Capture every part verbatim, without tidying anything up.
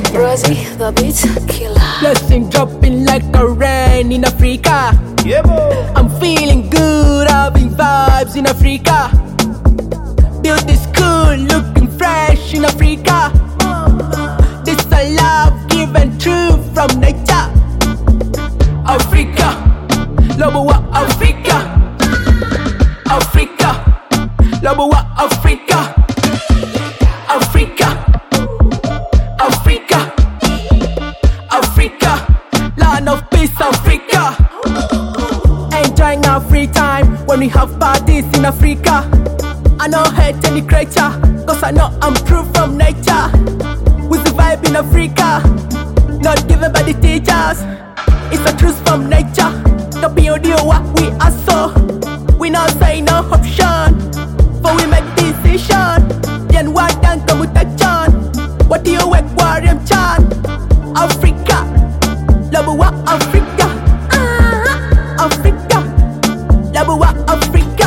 Like Rosie, the beat killer. blessing dropping like a rain in Africa. Yeah, boy. I'm feeling good, having vibes in Africa. Built this cool, looking fresh in Africa. This a love given true from nature. Africa, Lobowa Africa. Africa, Lobowa Africa. Africa, Africa, Africa, land of peace, Africa. Enjoying our free time when we have parties in Africa. I know hate any creature, cause I know I'm true from nature. With the vibe in Africa, not given by the teachers. It's a truth from nature. The P O D O what we are so. We not say no option, for we make decision. Yen what dan kamutation. What do you work warrior chan? Africa, Lobowa Africa. Ah, Africa, Lobowa Africa.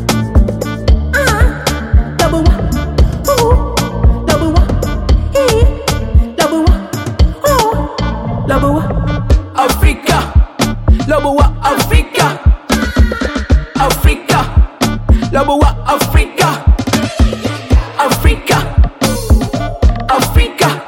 Ah, Lobowa, ooh, Lobowa, ee, Lobowa, ooh, Lobowa Africa, Lobowa Africa. Africa, Lobowa Africa. Africa, Africa,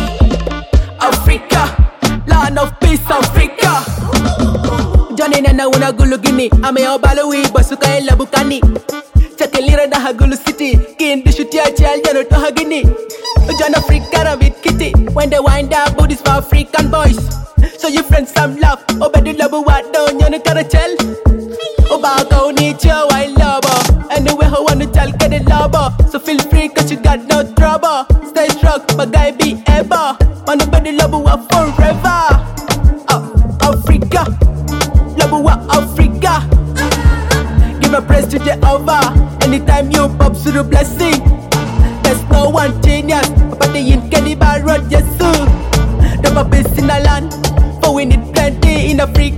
Africa, land of peace, Africa. Johnny Nana una gulu gini, ame obalui basuka ela bukani. Chakelira da hagulu city, kindi shuti achal jano to hagini. John Africa rabbit kitty, when they wind up booties for African boys. So you friends some love, obedi lobo what don't you kara chel. Obaka unicho I lobo, anyway I wanna tell get it lobo. So feel free cause you got no trouble. Stay strong, but guy be able. Wanna bedi lobo forever. Oh, Africa, lobo Africa. Give a praise to Jehovah. Anytime you pop through the blessing. There's no one genius, but the yin can road Jesus. Never been in a land, but we need plenty in Africa.